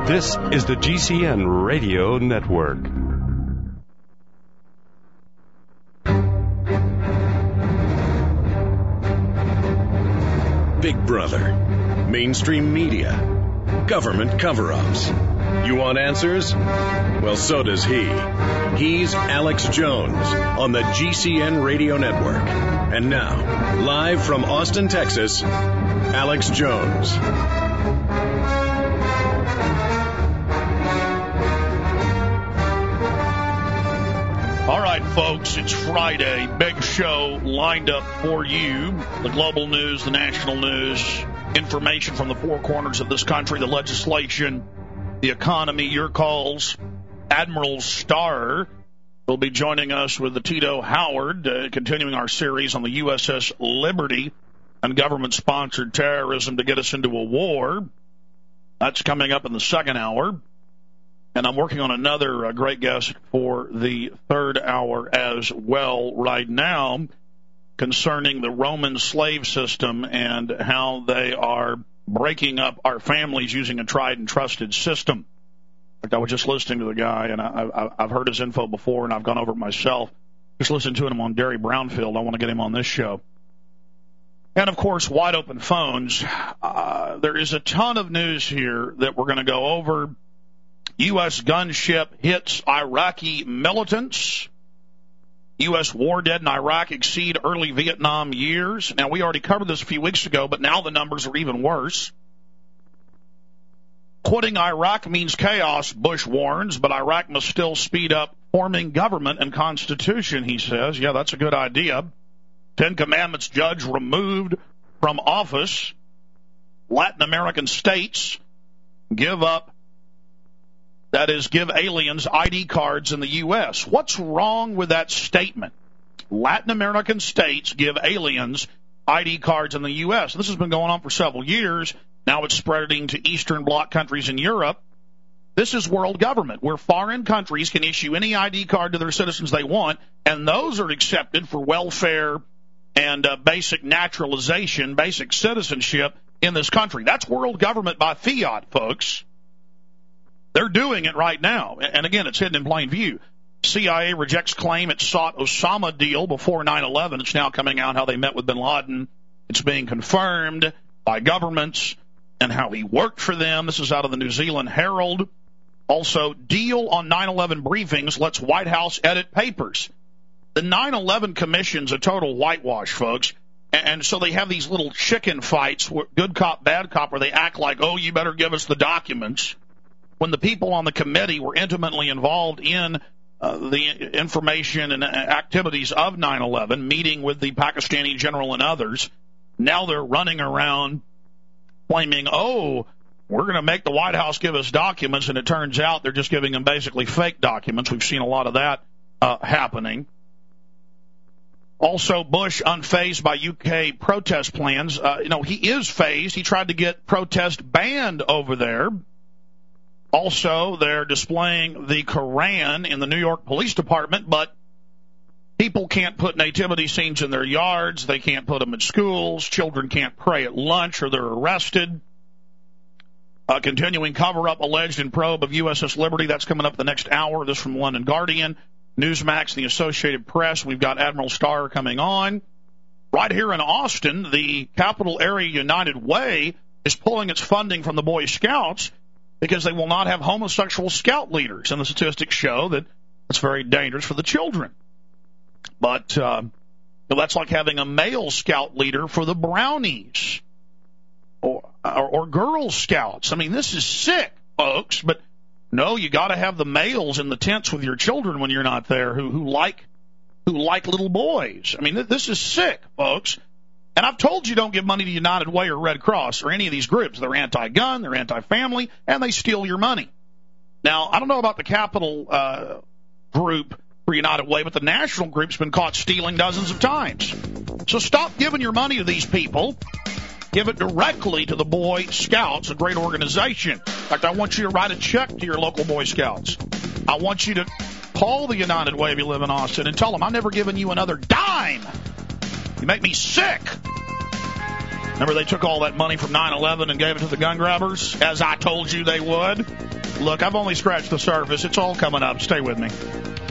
This is the GCN Radio Network. Big Brother, mainstream media, government cover-ups. You want answers? Well, so does he. He's Alex Jones on the GCN Radio Network. And now, live from Austin, Texas, Alex Jones. All right, folks, it's Friday. Big show lined up for you. The global news, the national news, information from the four corners of this country, the legislation, the economy, your calls. Admiral Starr will be joining us with the Tito Howard, continuing our series on the USS Liberty and government-sponsored terrorism to get us into a war. That's coming up in the second hour. And I'm working on another great guest for the third hour as well right now concerning the Roman slave system and how they are breaking up our families using a tried and trusted system. In fact, I was just listening to the guy, and I've heard his info before, and I've gone over it myself. Just listened to him on Derry Brownfield. I want to get him on this show. And, of course, wide open phones. There is a ton of news here that we're going to go over. U.S. gunship hits Iraqi militants. U.S. war dead in Iraq exceed early Vietnam years. Now, we already covered this a few weeks ago, but now the numbers are even worse. Quitting Iraq means chaos, Bush warns, but Iraq must still speed up forming government and constitution, he says. Yeah, that's a good idea. Ten Commandments judge removed from office. Latin American states give aliens ID cards in the U.S. What's wrong with that statement? Latin American states give aliens ID cards in the U.S. This has been going on for several years. Now it's spreading to Eastern Bloc countries in Europe. This is world government, where foreign countries can issue any ID card to their citizens they want, and those are accepted for welfare and basic naturalization, basic citizenship in this country. That's world government by fiat, folks. They're doing it right now. And again, it's hidden in plain view. CIA rejects claim it sought Osama deal before 9/11. It's now coming out how they met with bin Laden. It's being confirmed by governments and how he worked for them. This is out of the New Zealand Herald. Also, deal on 9/11 briefings lets White House edit papers. The 9/11 Commission's a total whitewash, folks. And so they have these little chicken fights, good cop, bad cop, where they act like, oh, you better give us the documents, when the people on the committee were intimately involved in the information and activities of 9/11, meeting with the Pakistani general and others. Now they're running around claiming, oh, we're going to make the White House give us documents, and it turns out they're just giving them basically fake documents. We've seen a lot of that happening. Also, Bush unfazed by UK protest plans. He is phased. He tried to get protest banned over there. Also, they're displaying the Koran in the New York Police Department, but people can't put nativity scenes in their yards. They can't put them in schools. Children can't pray at lunch or they're arrested. Continuing cover-up alleged in probe of USS Liberty. That's coming up the next hour. This from London Guardian, Newsmax, the Associated Press. We've got Admiral Starr coming on. Right here in Austin, the Capital Area United Way is pulling its funding from the Boy Scouts because they will not have homosexual scout leaders. And the statistics show that it's very dangerous for the children. But that's like having a male scout leader for the Brownies or Girl Scouts. I mean, this is sick, folks. But no, you got to have the males in the tents with your children when you're not there who like little boys. I mean, this is sick, folks. And I've told you don't give money to United Way or Red Cross or any of these groups. They're anti-gun, they're anti-family, and they steal your money. Now, I don't know about the Capital group for United Way, but the national group's been caught stealing dozens of times. So stop giving your money to these people. Give it directly to the Boy Scouts, a great organization. In fact, I want you to write a check to your local Boy Scouts. I want you to call the United Way if you live in Austin and tell them, I'm never giving you another dime. You make me sick. Remember they took all that money from 9/11 and gave it to the gun grabbers, as I told you they would? Look, I've only scratched the surface. It's all coming up. Stay with me.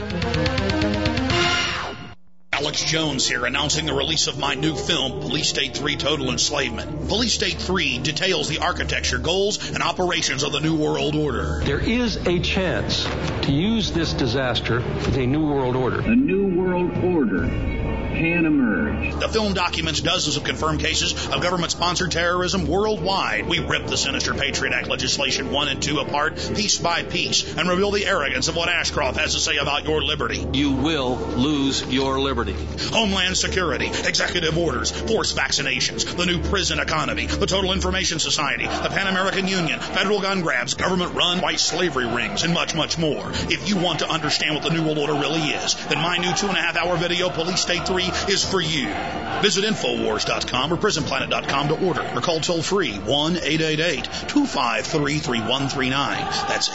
Alex Jones here, announcing the release of my new film, Police State 3 Total Enslavement. Police State 3 details the architecture, goals, and operations of the New World Order. There is a chance to use this disaster as a New World Order. A New World Order can emerge. The film documents dozens of confirmed cases of government-sponsored terrorism worldwide. We rip the sinister Patriot Act legislation 1 and 2 apart, piece by piece, and reveal the arrogance of what Ashcroft has to say about your liberty. You will lose your liberty. Homeland Security, executive orders, forced vaccinations, the new prison economy, the Total Information Society, the Pan American Union, federal gun grabs, government-run white slavery rings, and much, much more. If you want to understand what the New World Order really is, then my new 2.5-hour video, Police State 3, is for you. Visit Infowars.com or PrisonPlanet.com to order, or call toll-free 1-888-253-3139. That's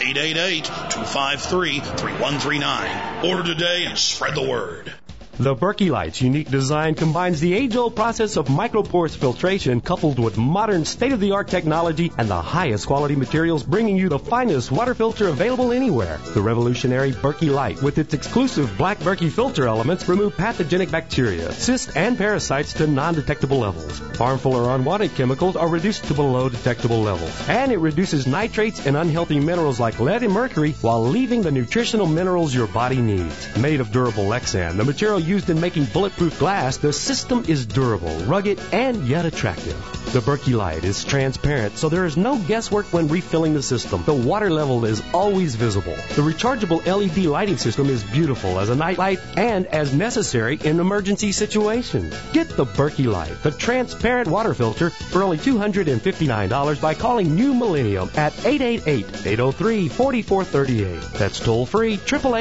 888-253-3139. Order today and spread the word. The Berkey Light's unique design combines the age-old process of microporous filtration coupled with modern state-of-the-art technology and the highest quality materials, bringing you the finest water filter available anywhere. The revolutionary Berkey Light, with its exclusive black Berkey filter elements, remove pathogenic bacteria, cysts, and parasites to non-detectable levels. Harmful or unwanted chemicals are reduced to below detectable levels. And it reduces nitrates and unhealthy minerals like lead and mercury while leaving the nutritional minerals your body needs. Made of durable Lexan, the material used in making bulletproof glass, the system is durable, rugged, and yet attractive. The Berkey Light is transparent, so there is no guesswork when refilling the system. The water level is always visible. The rechargeable LED lighting system is beautiful as a night light and as necessary in emergency situations. Get the Berkey Light, the transparent water filter, for only $259 by calling New Millennium at 888-803-4438. That's toll-free,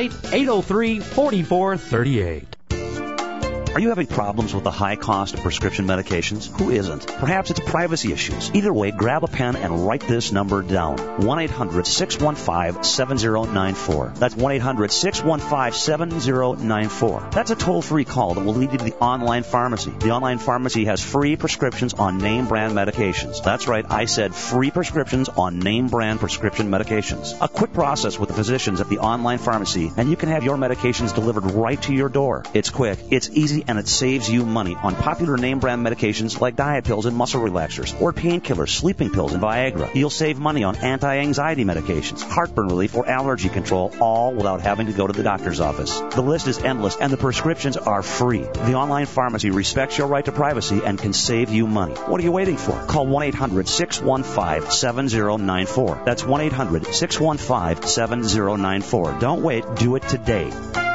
888-803-4438. Are you having problems with the high cost of prescription medications? Who isn't? Perhaps it's privacy issues. Either way, grab a pen and write this number down. 1-800-615-7094. That's 1-800-615-7094. That's a toll-free call that will lead you to the online pharmacy. The online pharmacy has free prescriptions on name-brand medications. That's right, I said free prescriptions on name-brand prescription medications. A quick process with the physicians at the online pharmacy, and you can have your medications delivered right to your door. It's quick, it's easy, and it saves you money on popular name-brand medications like diet pills and muscle relaxers, or painkillers, sleeping pills, and Viagra. You'll save money on anti-anxiety medications, heartburn relief, or allergy control, all without having to go to the doctor's office. The list is endless, and the prescriptions are free. The online pharmacy respects your right to privacy and can save you money. What are you waiting for? Call 1-800-615-7094. That's 1-800-615-7094. Don't wait. Do it today.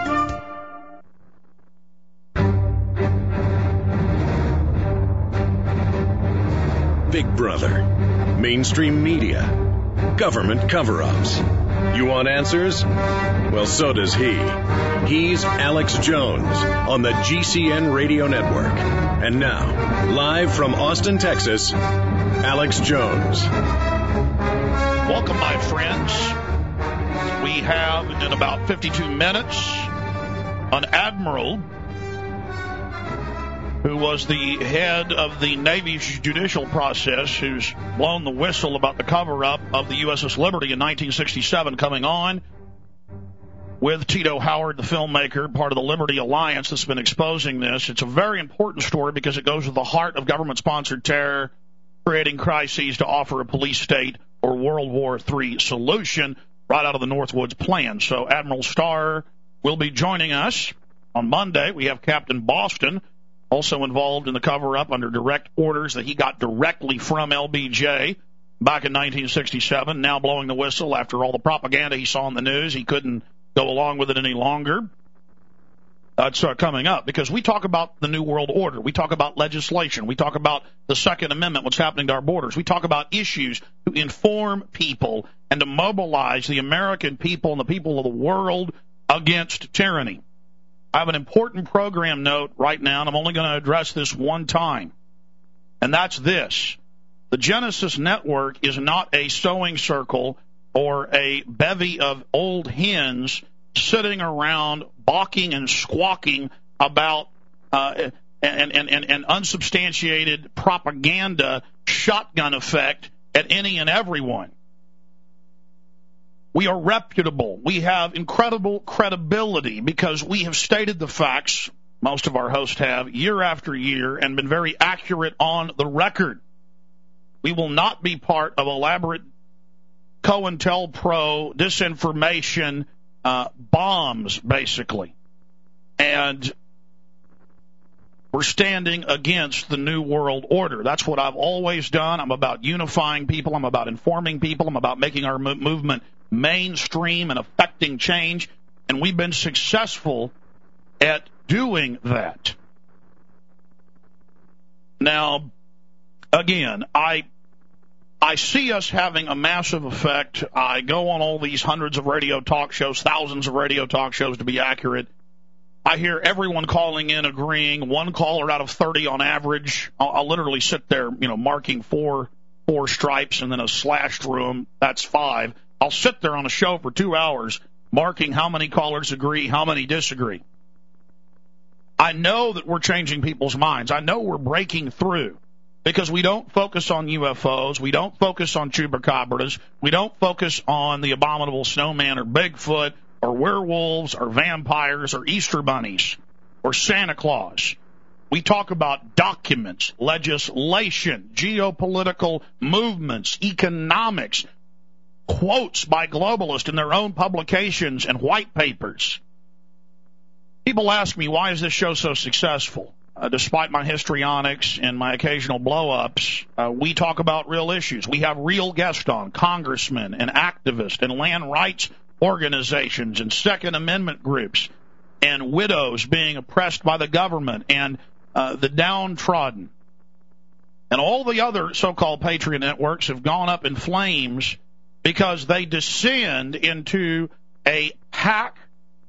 Big Brother, mainstream media, government cover-ups. You want answers? Well, so does he. He's Alex Jones on the GCN Radio Network. And now, live from Austin, Texas, Alex Jones. Welcome, my friends. We have, in about 52 minutes, an admiral who was the head of the Navy's judicial process, who's blown the whistle about the cover-up of the USS Liberty in 1967, coming on with Tito Howard, the filmmaker, part of the Liberty Alliance that's been exposing this. It's a very important story because it goes to the heart of government-sponsored terror, creating crises to offer a police state or World War III solution right out of the Northwoods plan. So Admiral Starr will be joining us on Monday. We have Captain Boston, also involved in the cover-up under direct orders that he got directly from LBJ back in 1967, now blowing the whistle after all the propaganda he saw on the news. He couldn't go along with it any longer. That's coming up, because we talk about the New World Order. We talk about legislation. We talk about the Second Amendment, what's happening to our borders. We talk about issues to inform people and to mobilize the American people and the people of the world against tyranny. I have an important program note right now, and I'm only going to address this one time, and that's this. The Genesis Network is not a sewing circle or a bevy of old hens sitting around balking and squawking about and unsubstantiated propaganda shotgun effect at any and everyone. We are reputable. We have incredible credibility because we have stated the facts, most of our hosts have, year after year, and been very accurate on the record. We will not be part of elaborate COINTELPRO disinformation bombs, basically. And we're standing against the New World Order. That's what I've always done. I'm about unifying people. I'm about informing people. I'm about making our movement mainstream and affecting change. And we've been successful at doing that. Now, again, I see us having a massive effect. I go on all these hundreds of radio talk shows, thousands of radio talk shows to be accurate. I hear everyone calling in agreeing, one caller out of 30 on average. I'll literally sit there, marking four stripes and then a slash through them. That's 5. I'll sit there on a show for 2 hours marking how many callers agree, how many disagree. I know that we're changing people's minds. I know we're breaking through because we don't focus on UFOs. We don't focus on chupacabras. We don't focus on the abominable snowman or Bigfoot or werewolves or vampires or Easter bunnies or Santa Claus. We talk about documents, legislation, geopolitical movements, economics, quotes by globalists in their own publications and white papers. People ask me, why is this show so successful? Despite my histrionics and my occasional blow-ups, we talk about real issues. We have real guests on, congressmen and activists and land rights organizations and Second Amendment groups and widows being oppressed by the government and the downtrodden. And all the other so-called patriot networks have gone up in flames because they descend into a hack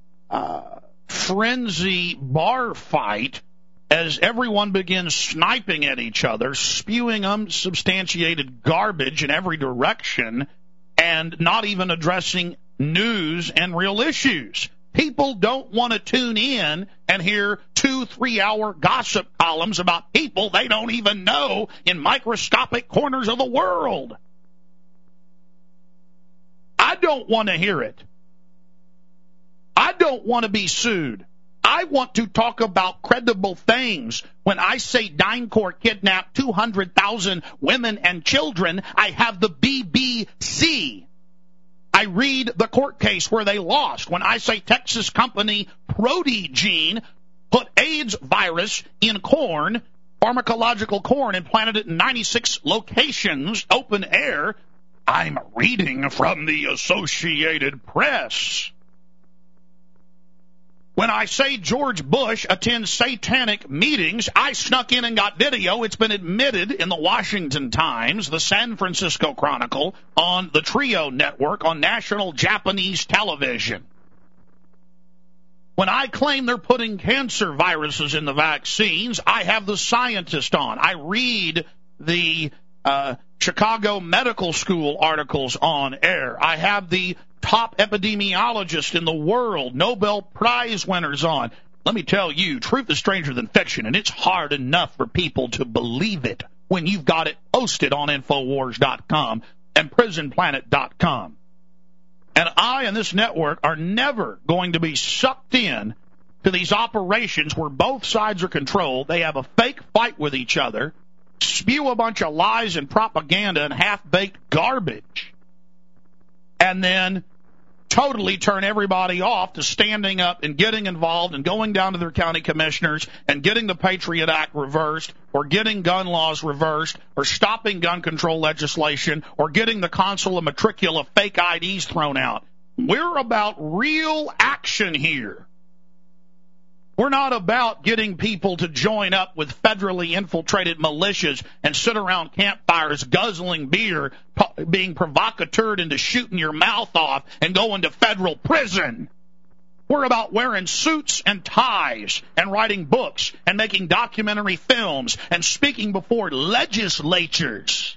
frenzy bar fight as everyone begins sniping at each other, spewing unsubstantiated garbage in every direction, and not even addressing news and real issues. People don't want to tune in and hear 2-3 hour gossip columns about people they don't even know in microscopic corners of the world. I don't want to hear it. I don't want to be sued. I want to talk about credible things. When I say DynCorp kidnapped 200,000 women and children, I have the BBC. I read the court case where they lost. When I say Texas company Protegene put AIDS virus in corn, pharmacological corn, and planted it in 96 locations, open air, I'm reading from the Associated Press. When I say George Bush attends satanic meetings, I snuck in and got video. It's been admitted in the Washington Times, the San Francisco Chronicle, on the Trio Network, on national Japanese television. When I claim they're putting cancer viruses in the vaccines, I have the scientist on. I read the Chicago Medical School articles on air. I have the top epidemiologist in the world, Nobel Prize winners on. Let me tell you, truth is stranger than fiction, and it's hard enough for people to believe it when you've got it posted on Infowars.com and PrisonPlanet.com. And I and this network are never going to be sucked in to these operations where both sides are controlled. They have a fake fight with each other, spew a bunch of lies and propaganda and half-baked garbage, and then totally turn everybody off to standing up and getting involved and going down to their county commissioners and getting the Patriot Act reversed or getting gun laws reversed or stopping gun control legislation or getting the consular matricula fake IDs thrown out. We're about real action here. We're not about getting people to join up with federally infiltrated militias and sit around campfires guzzling beer, being provocateured into shooting your mouth off and going to federal prison. We're about wearing suits and ties and writing books and making documentary films and speaking before legislatures.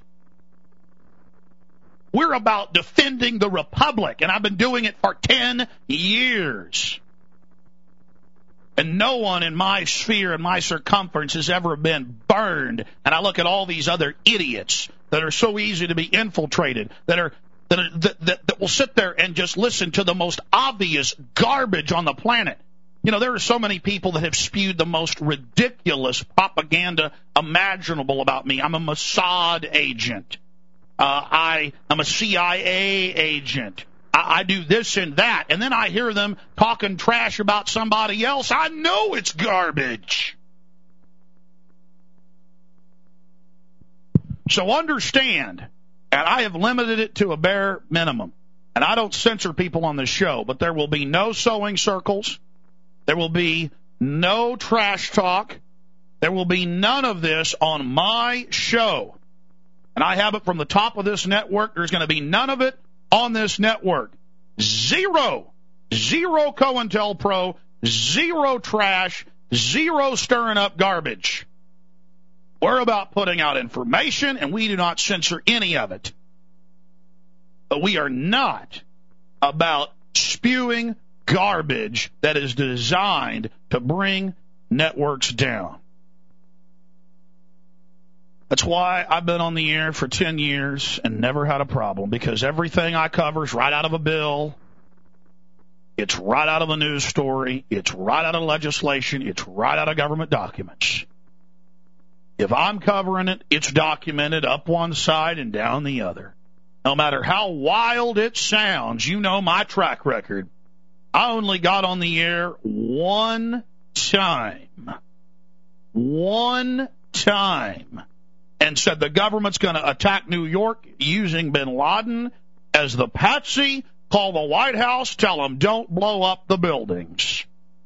We're about defending the Republic, and I've been doing it for 10 years. And no one in my sphere and my circumference has ever been burned. And I look at all these other idiots that are so easy to be infiltrated, that that will sit there and just listen to the most obvious garbage on the planet. You know, there are so many people that have spewed the most ridiculous propaganda imaginable about me. I'm a Mossad agent. I am a CIA agent. I do this and that. And then I hear them talking trash about somebody else. I know it's garbage. So understand, and I have limited it to a bare minimum, and I don't censor people on this show, but there will be no sewing circles. There will be no trash talk. There will be none of this on my show. And I have it from the top of this network. There's going to be none of it on this network. Zero COINTELPRO, zero trash, zero stirring up garbage. We're about putting out information, and we do not censor any of it. But we are not about spewing garbage that is designed to bring networks down. That's why I've been on the air for 10 years and never had a problem, because everything I cover is right out of a bill. It's right out of a news story. It's right out of legislation. It's right out of government documents. If I'm covering it, it's documented up one side and down the other. No matter how wild it sounds, you know my track record. I only got on the air one time. One time. And said the government's going to attack New York using bin Laden as the patsy. Call the White House, tell them don't blow up the buildings.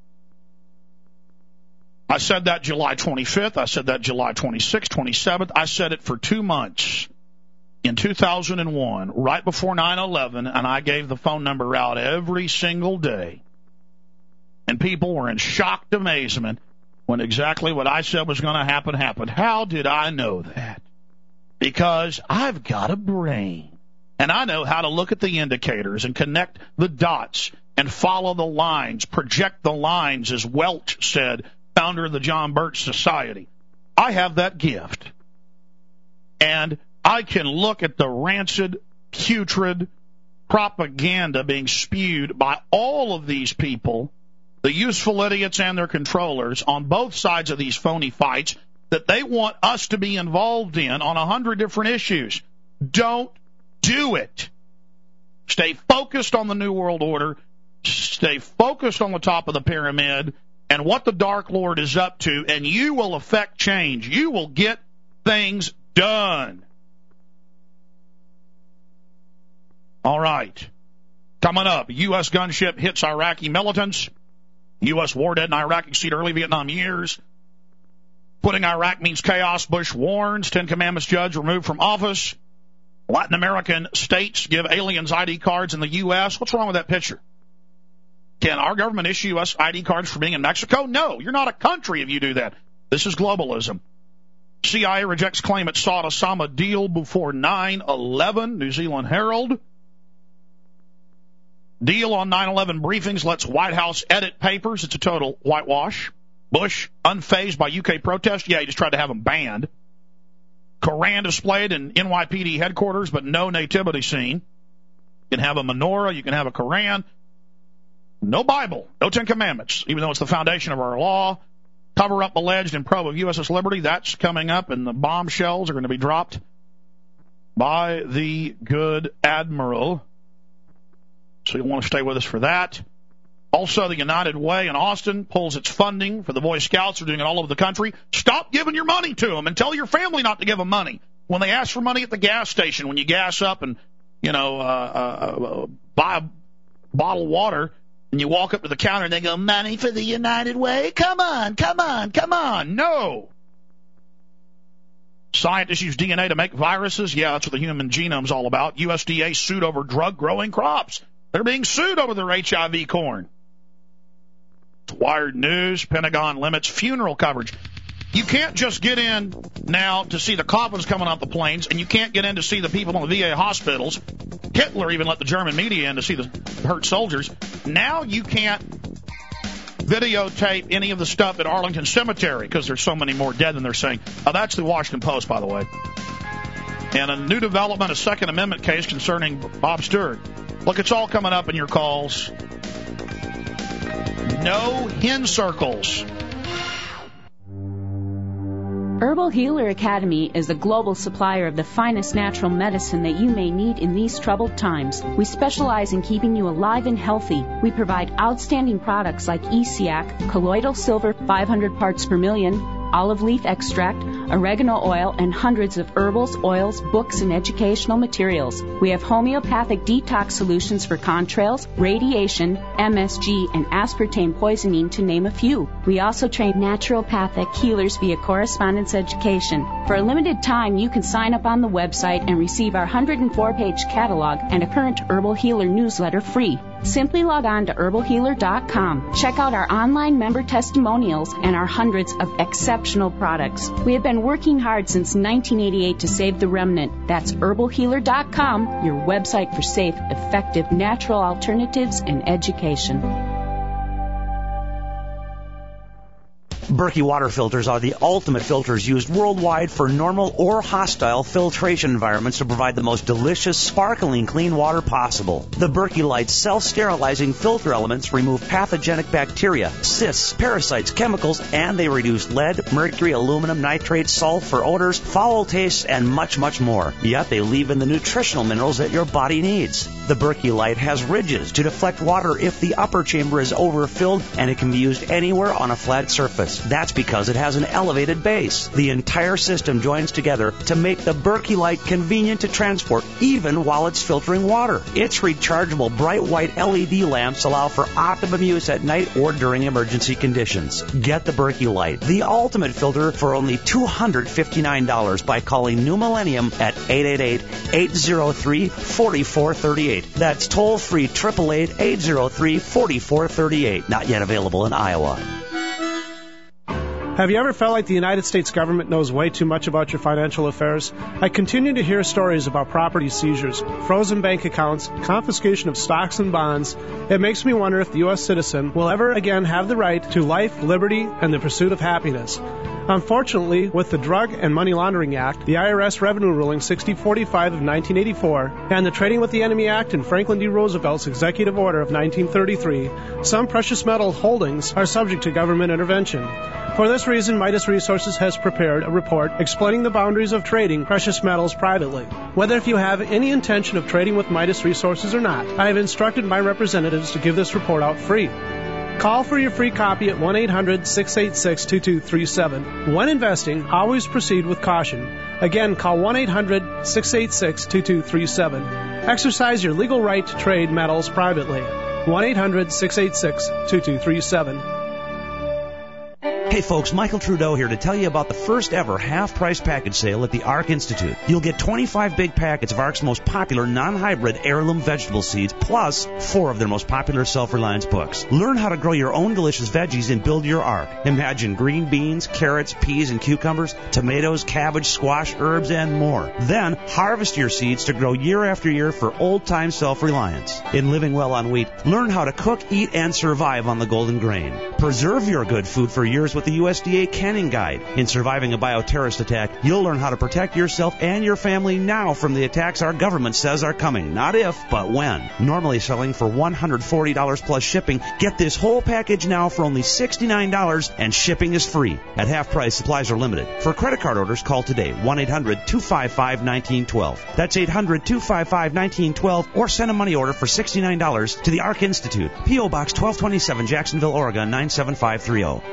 I said that July 25th. I said that July 26th, 27th. I said it for 2 months in 2001, right before 9/11, and I gave the phone number out every single day. And people were in shocked amazement when exactly what I said was going to happen happened. How did I know that? Because I've got a brain, and I know how to look at the indicators and connect the dots and follow the lines, project the lines, as Welch said, founder of the John Birch Society. I have that gift. And I can look at the rancid, putrid propaganda being spewed by all of these people, the useful idiots and their controllers, on both sides of these phony fights that they want us to be involved in on 100 different issues. Don't do it. Stay focused on the New World Order. Stay focused on the top of the pyramid and what the Dark Lord is up to, and you will affect change. You will get things done. All right. Coming up, U.S. gunship hits Iraqi militants. U.S. war dead in Iraq exceed early Vietnam years. Putting Iraq means chaos, Bush warns. 10 Commandments judge removed from office. Latin American states give aliens ID cards in the U.S. What's wrong with that picture? Can our government issue us ID cards for being in Mexico? No, you're not a country if you do that. This is globalism. CIA rejects claim it sought Osama deal before 9/11. New Zealand Herald. Deal on 9/11 briefings lets White House edit papers. It's a total whitewash. Bush, unfazed by UK protest. Yeah, he just tried to have them banned. Koran displayed in NYPD headquarters, but no nativity scene. You can have a menorah. You can have a Koran. No Bible. No 10 Commandments, even though it's the foundation of our law. Cover up alleged in probe of USS Liberty. That's coming up, and the bombshells are going to be dropped by the good admiral. So you'll want to stay with us for that. Also, the United Way in Austin pulls its funding for the Boy Scouts. They're doing it all over the country. Stop giving your money to them and tell your family not to give them money. When they ask for money at the gas station, when you gas up and, buy a bottle of water, and you walk up to the counter and they go, money for the United Way? Come on, come on, come on. No. Scientists use DNA to make viruses. Yeah, that's what the human genome's all about. USDA sued over drug growing crops. They're being sued over their HIV corn. Wired News, Pentagon limits funeral coverage. You can't just get in now to see the coffins coming off the planes, and you can't get in to see the people in the VA hospitals. Hitler even let the German media in to see the hurt soldiers. Now you can't videotape any of the stuff at Arlington Cemetery because there's so many more dead than they're saying. That's the Washington Post, by the way. and a new development, a Second Amendment case concerning Bob Stewart. Look, it's all coming up in your calls. No hen circles. Herbal Healer Academy is a global supplier of the finest natural medicine that you may need in these troubled times. We specialize in keeping you alive and healthy. We provide outstanding products like ESEAC, colloidal silver 500 parts per million, olive leaf extract, oregano oil, and hundreds of herbals, oils, books, and educational materials. We have homeopathic detox solutions for contrails, radiation, MSG, and aspartame poisoning, to name a few. We also train naturopathic healers via correspondence education. For a limited time, you can sign up on the website and receive our 104-page catalog and a current Herbal Healer newsletter free. Simply log on to herbalhealer.com. Check out our online member testimonials and our hundreds of exceptional products. We have been working hard since 1988 to save the remnant. That's herbalhealer.com, your website for safe, effective, natural alternatives and education. Berkey water filters are the ultimate filters used worldwide for normal or hostile filtration environments to provide the most delicious, sparkling, clean water possible. The Berkey Light's self-sterilizing filter elements remove pathogenic bacteria, cysts, parasites, chemicals, and they reduce lead, mercury, aluminum, nitrates, sulfur, odors, foul tastes, and much, much more. Yet they leave in the nutritional minerals that your body needs. The Berkey Light has ridges to deflect water if the upper chamber is overfilled, and it can be used anywhere on a flat surface. That's because it has an elevated base. The entire system joins together to make the Berkey Light convenient to transport, even while it's filtering water. Its rechargeable bright white LED lamps allow for optimum use at night or during emergency conditions. Get the Berkey Light, the ultimate filter, for only $259 by calling New Millennium at 888-803-4438. That's toll-free 888-803-4438. Not yet available in Iowa. Have you ever felt like the United States government knows way too much about your financial affairs? I continue to hear stories about property seizures, frozen bank accounts, confiscation of stocks and bonds. It makes me wonder if the U.S. citizen will ever again have the right to life, liberty, and the pursuit of happiness. Unfortunately, with the Drug and Money Laundering Act, the IRS Revenue Ruling 6045 of 1984, and the Trading with the Enemy Act and Franklin D. Roosevelt's Executive Order of 1933, some precious metal holdings are subject to government intervention. For this reason, Midas Resources has prepared a report explaining the boundaries of trading precious metals privately. Whether if you have any intention of trading with Midas Resources or not, I have instructed my representatives to give this report out free. Call for your free copy at 1-800-686-2237. When investing, always proceed with caution. Again, call 1-800-686-2237. Exercise your legal right to trade metals privately. 1-800-686-2237. Hey folks, Michael Trudeau here to tell you about the first ever half-price package sale at the ARC Institute. You'll get 25 big packets of ARC's most popular non-hybrid heirloom vegetable seeds, plus 4 of their most popular self-reliance books. Learn how to grow your own delicious veggies and build your ARC. Imagine green beans, carrots, peas, and cucumbers, tomatoes, cabbage, squash, herbs, and more. Then harvest your seeds to grow year after year for old-time self-reliance. In living well on wheat, learn how to cook, eat, and survive on the golden grain. Preserve your good food for years with the USDA Canning Guide. In surviving a bioterrorist attack, you'll learn how to protect yourself and your family now from the attacks our government says are coming. Not if, but when. Normally selling for $140 plus shipping, get this whole package now for only $69, and shipping is free. At half price, supplies are limited. For credit card orders, call today, 1-800-255-1912. That's 800-255-1912, or send a money order for $69 to the ARC Institute, P.O. Box 1227, Jacksonville, Oregon 97530.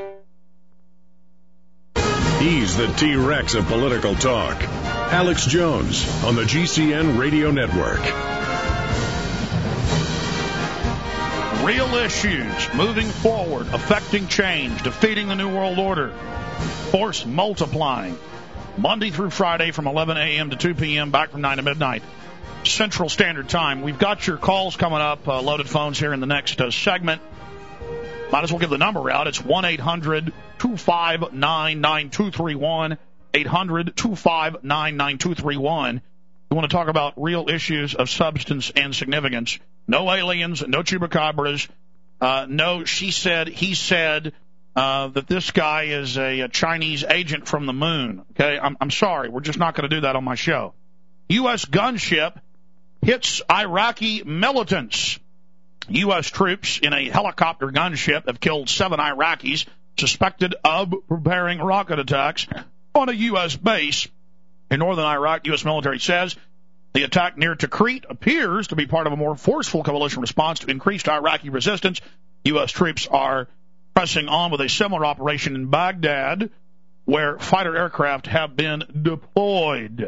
He's the T-Rex of political talk. Alex Jones on the GCN Radio Network. Real issues moving forward, affecting change, defeating the New World Order, force multiplying. Monday through Friday from 11 a.m. to 2 p.m., back from 9 to midnight, Central Standard Time. We've got your calls coming up, loaded phones here in the next segment. Might as well give the number out. It's 1-800-259-9231, 800-259-9231. You want to talk about real issues of substance and significance. No aliens, no chupacabras, no she said, he said, that this guy is a Chinese agent from the moon. Okay, I'm sorry. We're just not going to do that on my show. U.S. gunship hits Iraqi militants. U.S. troops in a helicopter gunship have killed 7 Iraqis suspected of preparing rocket attacks on a U.S. base in northern Iraq. U.S. military says the attack near Tikrit appears to be part of a more forceful coalition response to increased Iraqi resistance. U.S. troops are pressing on with a similar operation in Baghdad, where fighter aircraft have been deployed.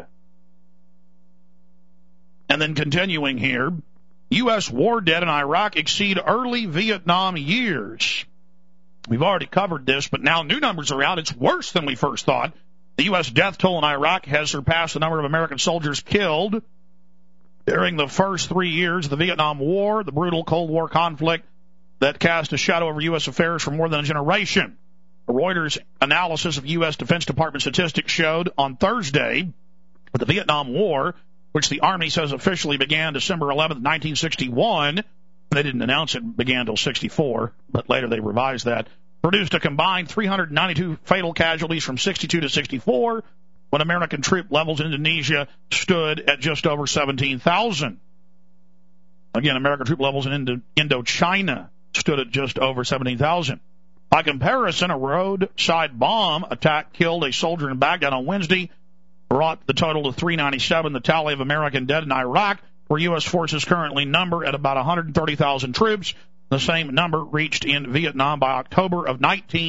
And then continuing here, U.S. war dead in Iraq exceed early Vietnam years. We've already covered this, but now new numbers are out. It's worse than we first thought. The U.S. death toll in Iraq has surpassed the number of American soldiers killed during the first 3 years of the Vietnam War, the brutal Cold War conflict that cast a shadow over U.S. affairs for more than a generation. A Reuters analysis of U.S. Defense Department statistics showed on Thursday that the Vietnam War, which the Army says officially began December 11, 1961, they didn't announce it began until 64, but later they revised that, produced a combined 392 fatal casualties from 62 to 64, when American troop levels in Indonesia stood at just over 17,000. Again, American troop levels in Indochina stood at just over 17,000. By comparison, a roadside bomb attack killed a soldier in Baghdad on Wednesday, brought the total to 397, the tally of American dead in Iraq, where U.S. forces currently number at about 130,000 troops. The same number reached in Vietnam by October of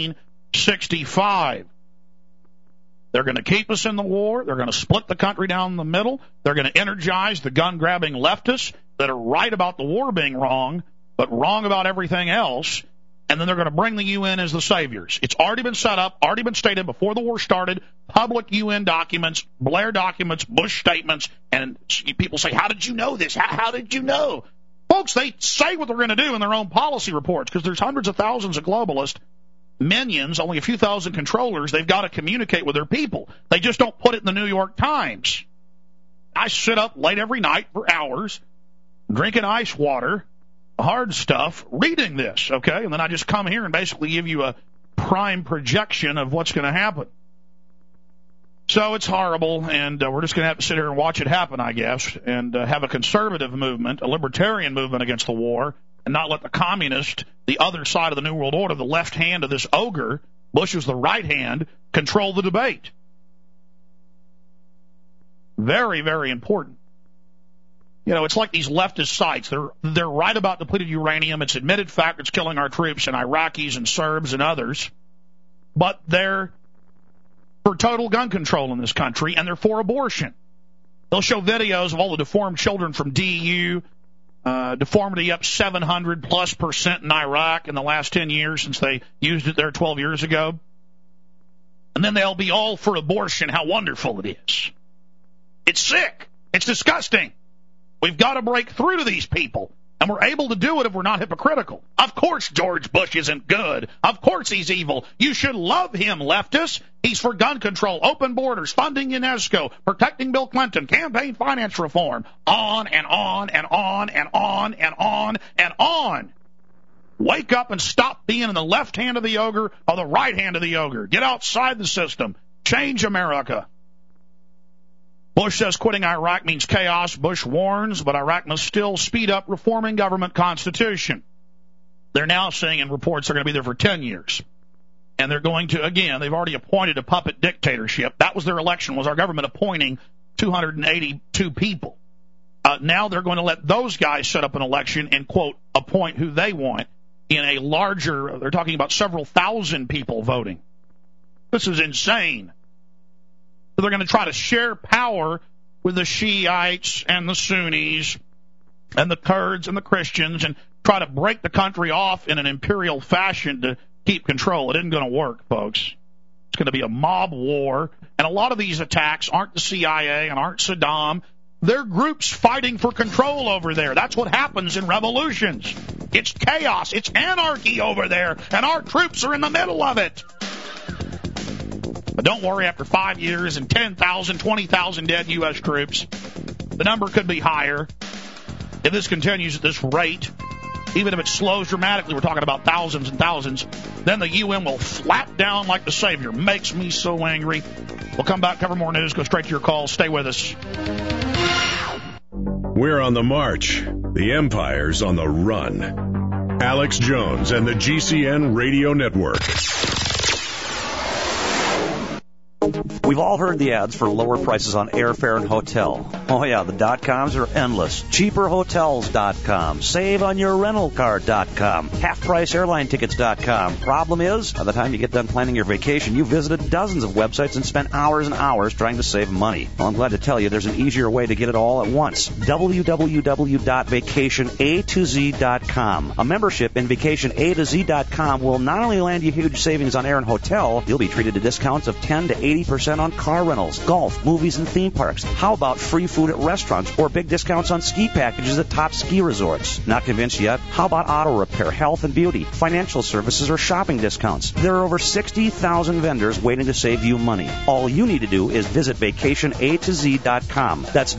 1965. They're going to keep us in the war. They're going to split the country down the middle. They're going to energize the gun-grabbing leftists that are right about the war being wrong, but wrong about everything else. And then they're going to bring the UN as the saviors. It's already been set up, already been stated before the war started, public UN documents, Blair documents, Bush statements, and people say, how did you know this? How did you know? Folks, they say what they're going to do in their own policy reports because there's hundreds of thousands of globalist minions, only a few thousand controllers. They've got to communicate with their people. They just don't put it in the New York Times. I sit up late every night for hours, drinking ice water, hard stuff, reading this, okay? And then I just come here and basically give you a prime projection of what's going to happen. So it's horrible, and we're just going to have to sit here and watch it happen, I guess, and have a conservative movement, a libertarian movement against the war, and not let the communist, the other side of the New World Order, the left hand of this ogre, Bush is the right hand, control the debate. Very, very important. You know, it's like these leftist sites. They're right about depleted uranium. It's admitted fact it's killing our troops and Iraqis and Serbs and others. But they're for total gun control in this country, and they're for abortion. They'll show videos of all the deformed children from DU, deformity up 700+% in Iraq in the last 10 years since they used it there 12 years ago. And then they'll be all for abortion, how wonderful it is. It's sick. It's disgusting. We've got to break through to these people, and we're able to do it if we're not hypocritical. Of course George Bush isn't good. Of course he's evil. You should love him, leftists. He's for gun control, open borders, funding UNESCO, protecting Bill Clinton, campaign finance reform, on and on and on and on and on and on. Wake up and stop being in the left hand of the ogre or the right hand of the ogre. Get outside the system. Change America. Bush says quitting Iraq means chaos. Bush warns, but Iraq must still speed up reforming government constitution. They're now saying in reports they're going to be there for 10 years. And they're going to, again, they've already appointed a puppet dictatorship. That was their election, was our government appointing 282 people. Now they're going to let those guys set up an election and, quote, appoint who they want in a larger, they're talking about several thousand people voting. This is insane. They're going to try to share power with the Shiites and the Sunnis and the Kurds and the Christians and try to break the country off in an imperial fashion to keep control. It isn't going to work, folks. It's going to be a mob war. And a lot of these attacks aren't the CIA and aren't Saddam. They're groups fighting for control over there. That's what happens in revolutions. It's chaos. It's anarchy over there. And our troops are in the middle of it. But don't worry, after 5 years and 10,000, 20,000 dead U.S. troops, the number could be higher. If this continues at this rate, even if it slows dramatically, we're talking about thousands and thousands, then the UN will flap down like the savior. Makes me so angry. We'll come back, cover more news, go straight to your calls. Stay with us. We're on the march. The empire's on the run. Alex Jones and the GCN Radio Network. We've all heard the ads for lower prices on airfare and hotel. Oh yeah, the .coms are endless. Cheaperhotels.com. Save on your rentalcar.com. Halfpriceairlinetickets.com. Problem is, by the time you get done planning your vacation, you've visited dozens of websites and spent hours and hours trying to save money. Well, I'm glad to tell you there's an easier way to get it all at once. www.vacationatoz.com. A membership in vacationatoz.com will not only land you huge savings on air and hotel, you'll be treated to discounts of 10 to 80% on car rentals, golf, movies, and theme parks. How about free food at restaurants or big discounts on ski packages at top ski resorts? Not convinced yet? How about auto repair, health and beauty, financial services, or shopping discounts? There are over 60,000 vendors waiting to save you money. All you need to do is visit vacationatoz.com. That's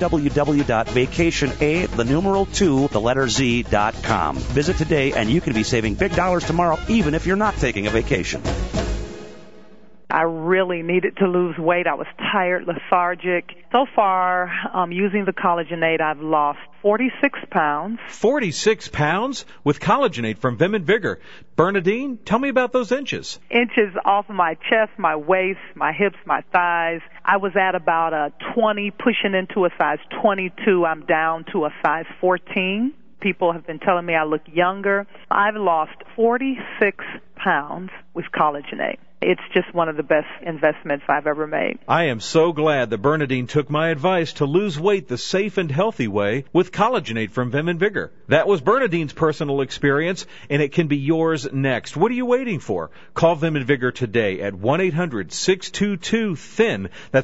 www.vacationatoz.com. Visit today and you can be saving big dollars tomorrow even if you're not taking a vacation. I really needed to lose weight. I was tired, lethargic. So far, using the Collagenate, I've lost 46 pounds. 46 pounds? With Collagenate from Vim and Vigor. Bernadine, tell me about those inches. Inches off of my chest, my waist, my hips, my thighs. I was at about a 20, pushing into a size 22. I'm down to a size 14. People have been telling me I look younger. I've lost 46 pounds with Collagenate. It's just one of the best investments I've ever made. I am so glad that Bernadine took my advice to lose weight the safe and healthy way with Collagenate from Vim and Vigor. That was Bernadine's personal experience, and it can be yours next. What are you waiting for? Call Vim and Vigor today at 1-800-622-THIN. That's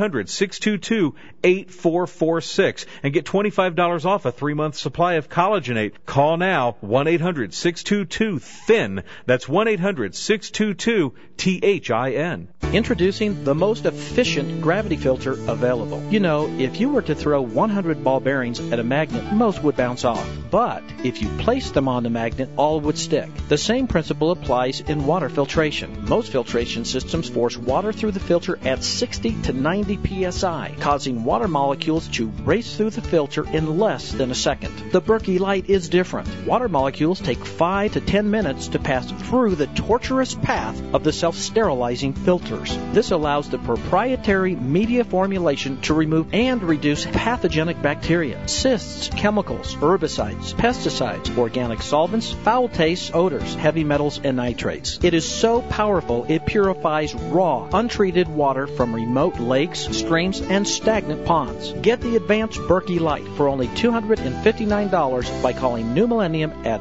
1-800-622-8446 and get $25 off a 3-month supply of Collagenate. Call now, 1-800-622-THIN. That's 1-800-622-THIN. Introducing the most efficient gravity filter available. You know, if you were to throw 100 ball bearings at a magnet, most would bounce off. But if you place them on the magnet, all would stick. The same principle applies in water filtration. Most filtration systems force water through the filter at 60 to 90 psi, causing water molecules to race through the filter in less than a second. The Berkey Light is different. Water molecules take 5 to 10 minutes to pass through the tortuous path of the self-sterilizing filters. This allows the proprietary media formulation to remove and reduce pathogenic bacteria, cysts, chemicals, herbicides, pesticides, organic solvents, foul tastes, odors, heavy metals, and nitrates. It is so powerful it purifies raw, untreated water from remote lakes, streams, and stagnant ponds. Get the advanced Berkey Light for only $259 by calling New Millennium at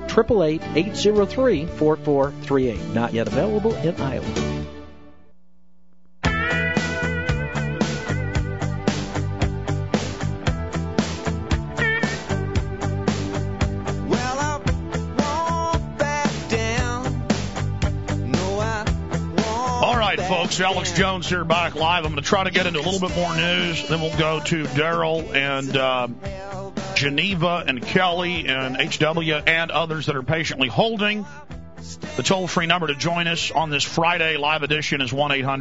888-803-4438. Not yet available in Iowa. Folks, Alex Jones here, back live. I'm going to try to get into a little bit more news. Then we'll go to Daryl and Geneva and Kelly and HW and others that are patiently holding. The toll-free number to join us on this Friday live edition is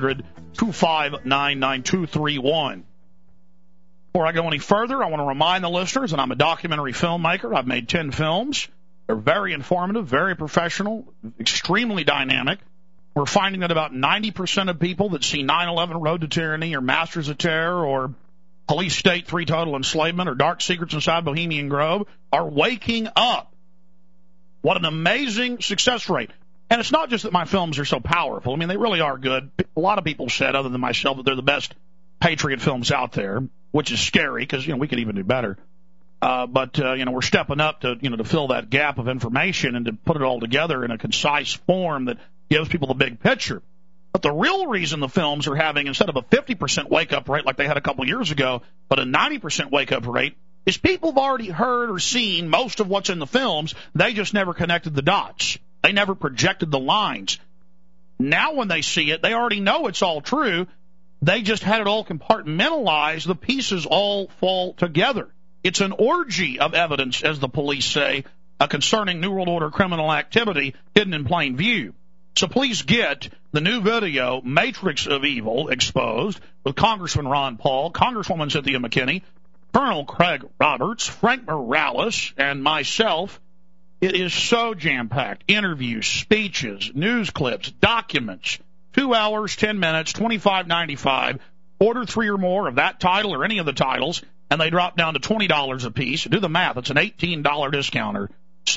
1-800-259-9231. Before I go any further, I want to remind the listeners that I'm a documentary filmmaker. I've made 10 films. They're very informative, very professional, extremely dynamic. We're finding that about 90% of people that see 9/11 Road to Tyranny or Masters of Terror or Police State 3 Total Enslavement or Dark Secrets Inside Bohemian Grove are waking up. What an amazing success rate. And it's not just that my films are so powerful. I mean, they really are good. A lot of people said, other than myself, that they're the best Patriot films out there, which is scary because, we could even do better. But we're stepping up to fill that gap of information and to put it all together in a concise form that gives people the big picture. But the real reason the films are having, instead of a 50% wake-up rate like they had a couple years ago, but a 90% wake-up rate, is people have already heard or seen most of what's in the films. They just never connected the dots. They never projected the lines. Now when they see it, they already know it's all true. They just had it all compartmentalized. The pieces all fall together. It's an orgy of evidence, as the police say, concerning New World Order criminal activity hidden in plain view. So please get the new video, Matrix of Evil, Exposed, with Congressman Ron Paul, Congresswoman Cynthia McKinney, Colonel Craig Roberts, Frank Morales, and myself. It is so jam-packed. Interviews, speeches, news clips, documents. 2 hours, 10 minutes, $25.95. Order 3 or more of that title or any of the titles, and they drop down to $20 a piece. Do the math. It's an $18 discount or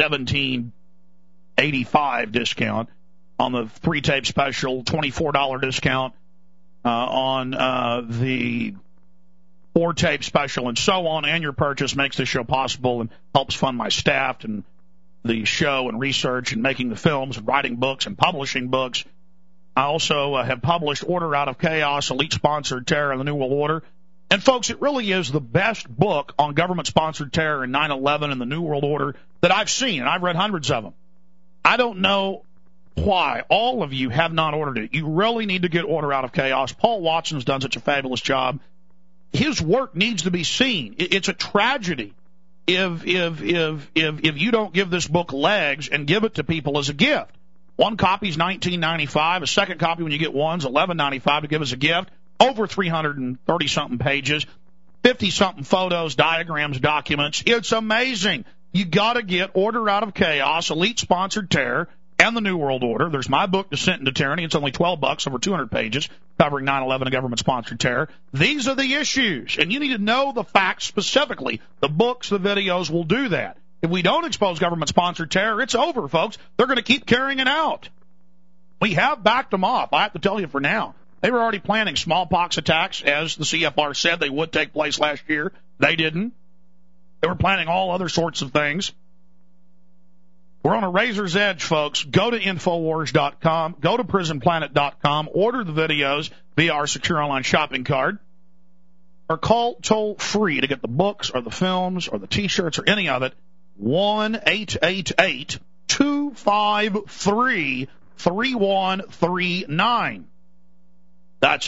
$17.85 discount on the 3-tape special, $24 discount on the 4-tape special, and so on. And your purchase makes this show possible and helps fund my staff and the show and research and making the films and writing books and publishing books. I also have published Order Out of Chaos, Elite-Sponsored Terror, and the New World Order. And, folks, it really is the best book on government-sponsored terror and 9/11 and the New World Order that I've seen, and I've read hundreds of them. I don't know why all of you have not ordered it. You really need to get Order Out of Chaos. Paul Watson's done such a fabulous job. His work needs to be seen. It's a tragedy if you don't give this book legs and give it to people as a gift. One copy is $19.95. A second copy, when you get one, is $11.95 to give as a gift. Over 330-something pages, 50-something photos, diagrams, documents. It's amazing. You got to get Order Out of Chaos, Elite-Sponsored Terror, and the New World Order. There's my book, Descent into Tyranny. It's only $12, over 200 pages, covering 9/11 and government-sponsored terror. These are the issues, and you need to know the facts specifically. The books, the videos will do that. If we don't expose government-sponsored terror, it's over, folks. They're going to keep carrying it out. We have backed them off. I have to tell you for now. They were already planning smallpox attacks, as the CFR said they would take place last year. They didn't. They were planning all other sorts of things. We're on a razor's edge, folks. Go to Infowars.com. Go to PrisonPlanet.com. Order the videos via our secure online shopping card. Or call toll-free to get the books or the films or the T-shirts or any of it. 1-888-253-3139. That's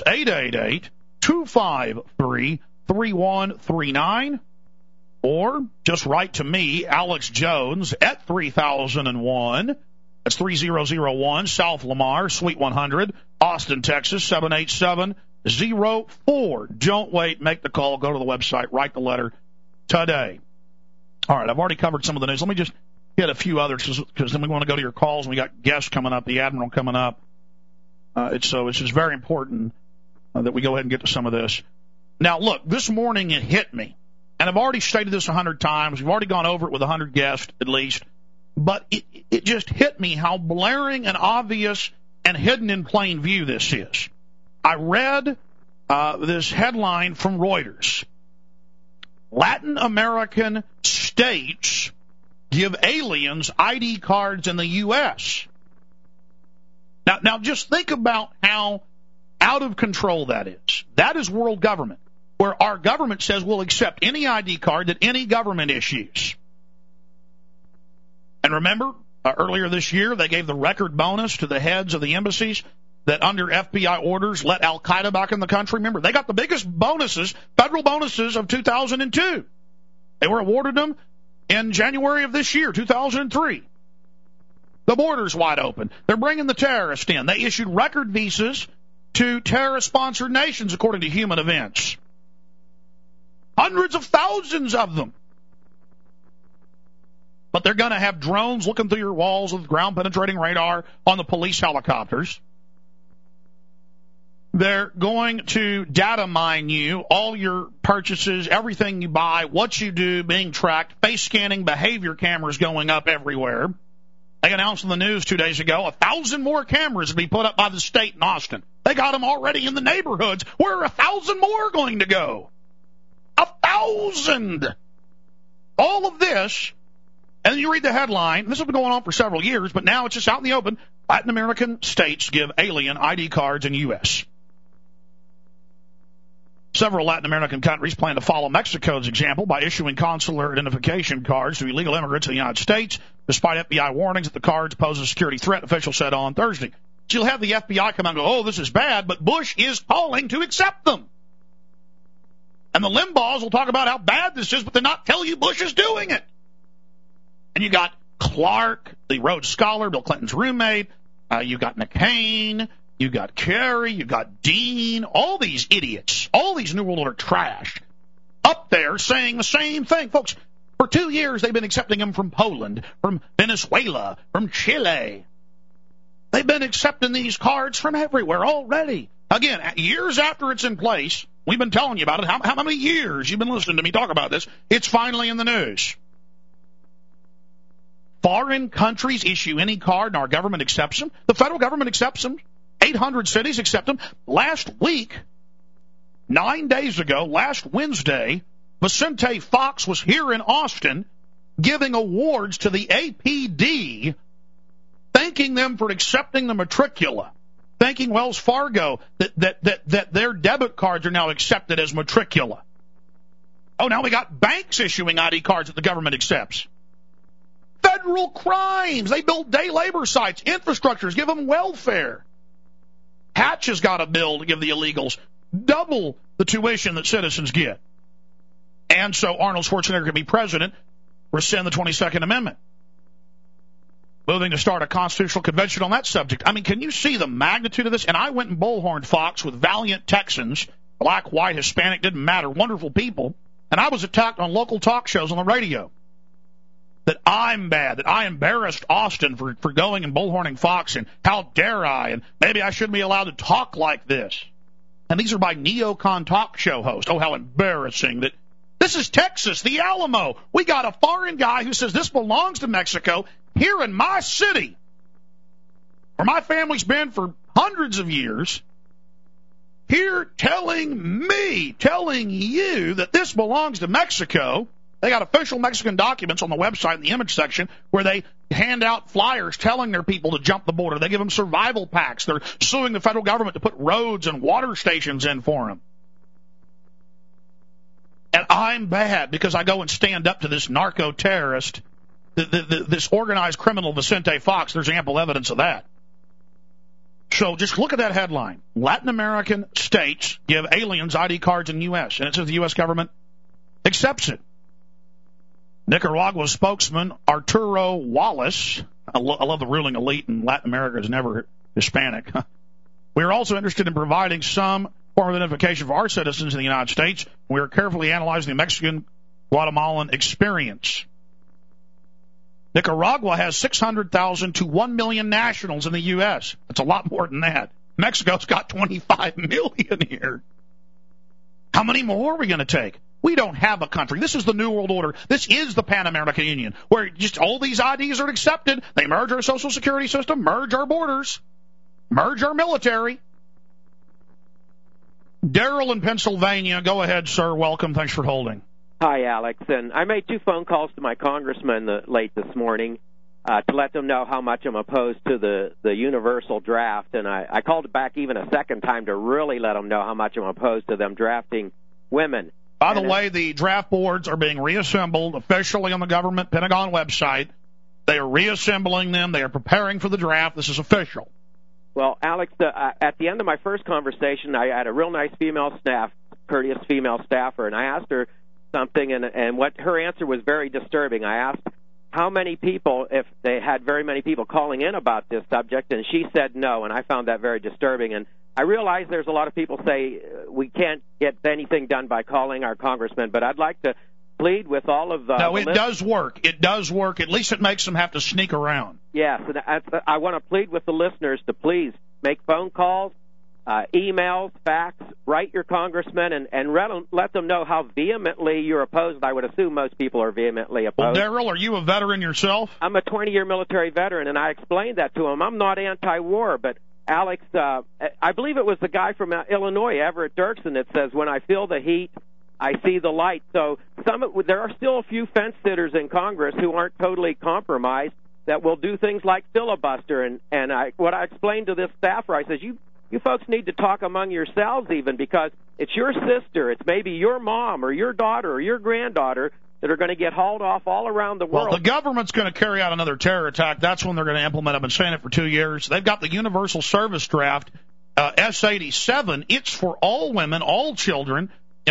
888-253-3139. Or just write to me, Alex Jones, at 3001. That's 3001 South Lamar, Suite 100, Austin, Texas, 78704. Don't wait. Make the call. Go to the website. Write the letter today. All right, I've already covered some of the news. Let me just hit a few others because then we want to go to your calls, and we got guests coming up, the Admiral coming up. It's just very important that we go ahead and get to some of this. Now, look, this morning it hit me. And I've already stated this 100 times. We've already gone over it with 100 guests, at least. But it just hit me how blaring and obvious and hidden in plain view this is. I read this headline from Reuters. Latin American states give aliens ID cards in the U.S. Now just think about how out of control that is. That is world government, where our government says we'll accept any ID card that any government issues. And remember, earlier this year, they gave the record bonus to the heads of the embassies that under FBI orders let Al-Qaeda back in the country. Remember, they got the biggest bonuses, federal bonuses of 2002. They were awarded them in January of this year, 2003. The border's wide open. They're bringing the terrorists in. They issued record visas to terrorist-sponsored nations, according to Human Events. Hundreds of thousands of them. But they're going to have drones looking through your walls with ground-penetrating radar on the police helicopters. They're going to data mine you, all your purchases, everything you buy, what you do being tracked, face scanning, behavior cameras going up everywhere. They announced in the news 2 days ago 1,000 more cameras to be put up by the state in Austin. They got them already in the neighborhoods. Where are 1,000 more going to go? 1,000! All of this, and then you read the headline. This has been going on for several years, but now it's just out in the open. Latin American states give alien ID cards in U.S. Several Latin American countries plan to follow Mexico's example by issuing consular identification cards to illegal immigrants in the United States, despite FBI warnings that the cards pose a security threat, officials said on Thursday. So you'll have the FBI come out and go, oh, this is bad, but Bush is calling to accept them. And the Limbaughs will talk about how bad this is, but they're not telling you Bush is doing it. And you got Clark, the Rhodes Scholar, Bill Clinton's roommate. You got McCain. You got Kerry. You got Dean. All these idiots. All these New World Order trash. up there saying the same thing. Folks, for 2 years they've been accepting them from Poland, from Venezuela, from Chile. They've been accepting these cards from everywhere already. Again, years after it's in place, we've been telling you about it. How many years you've been listening to me talk about this? It's finally in the news. Foreign countries issue any card and our government accepts them. The federal government accepts them. 800 cities accept them. Last week, 9 days ago, last Wednesday, Vicente Fox was here in Austin giving awards to the APD, thanking them for accepting the matricula, thanking Wells Fargo that their debit cards are now accepted as matricula. Oh, now we got banks issuing ID cards that the government accepts. Federal crimes. They build day labor sites, infrastructures, give them welfare. Hatch has got a bill to give the illegals double the tuition that citizens get. And so Arnold Schwarzenegger can be president, rescind the 22nd Amendment. Moving to start a constitutional convention on that subject. I mean, can you see the magnitude of this? And I went and bullhorned Fox with valiant Texans, black, white, Hispanic, didn't matter, wonderful people. And I was attacked on local talk shows on the radio. That I'm bad, that I embarrassed Austin for going and bullhorning Fox, and how dare I, and maybe I shouldn't be allowed to talk like this. And these are by neocon talk show hosts. Oh, how embarrassing that this is Texas, the Alamo. We got a foreign guy who says this belongs to Mexico here in my city, where my family's been for hundreds of years, here telling you that this belongs to Mexico. They got official Mexican documents on the website in the image section where they hand out flyers telling their people to jump the border. They give them survival packs. They're suing the federal government to put roads and water stations in for them. And I'm bad because I go and stand up to this narco-terrorist, this organized criminal Vicente Fox. There's ample evidence of that. So just look at that headline. Latin American states give aliens ID cards in the U.S., and it says the U.S. government accepts it. Nicaragua spokesman Arturo Wallace, I love the ruling elite in Latin America is never Hispanic. We are also interested in providing some form of identification for our citizens in the United States. We are carefully analyzing the Mexican-Guatemalan experience. Nicaragua has 600,000 to 1 million nationals in the U.S. That's a lot more than that. Mexico's got 25 million here. How many more are we going to take? We don't have a country. This is the New World Order. This is the Pan-American Union, where just all these IDs are accepted. They merge our Social Security system, merge our borders, merge our military. Daryl in Pennsylvania. Go ahead, sir. Welcome. Thanks for holding. Hi, Alex. And I made 2 phone calls to my congressman late this morning to let them know how much I'm opposed to the universal draft. And I called back even a second time to really let them know how much I'm opposed to them drafting women. By the way, the draft boards are being reassembled officially on the government Pentagon website. They are reassembling them. They are preparing for the draft. This is official. Well, Alex, at the end of my first conversation, I had a real nice female staff, courteous female staffer, and I asked her something, and what her answer was very disturbing. I asked how many people, if they had very many people calling in about this subject, and she said no, and I found that very disturbing. And I realize there's a lot of people say we can't get anything done by calling our congressman, but I'd like to plead with all of the... No, it does work. It does work. At least it makes them have to sneak around. Yes, and I want to plead with the listeners to please make phone calls, emails, fax, write your congressman, and let them know how vehemently you're opposed. I would assume most people are vehemently opposed. Well, Daryl, are you a veteran yourself? I'm a 20-year military veteran, and I explained that to him. I'm not anti-war, but... Alex, I believe it was the guy from Illinois, Everett Dirksen, that says, when I feel the heat, I see the light. So there are still a few fence sitters in Congress who aren't totally compromised that will do things like filibuster. And what I explained to this staffer, I says, you folks need to talk among yourselves even, because it's your sister, it's maybe your mom or your daughter or your granddaughter that are going to get hauled off all around the world. Well, the government's going to carry out another terror attack. That's when they're going to implement. I've been saying it for 2 years. They've got the Universal Service Draft, S-87. It's for all women, all children.